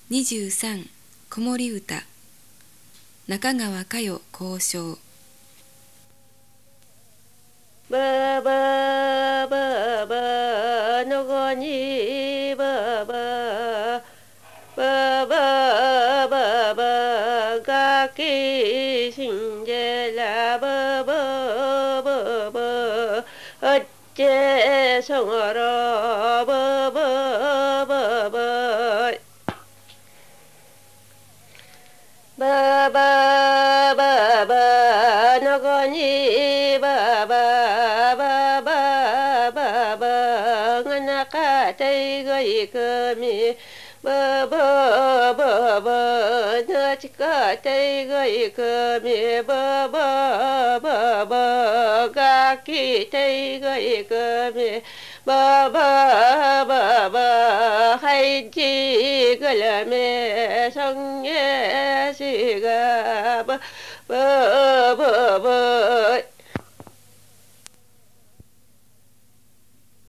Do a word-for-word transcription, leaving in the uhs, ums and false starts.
にじゅうさん子守歌中川佳代交渉ばばばばのごにばばばばばばがきしんじらばばばばあっちそがらばばばばばばばばのごにばばばばばばがなかていがいかみばばばばなちかていがいかみばばばばがきていがいかみばばばばはいじがらめさんげしがばばばば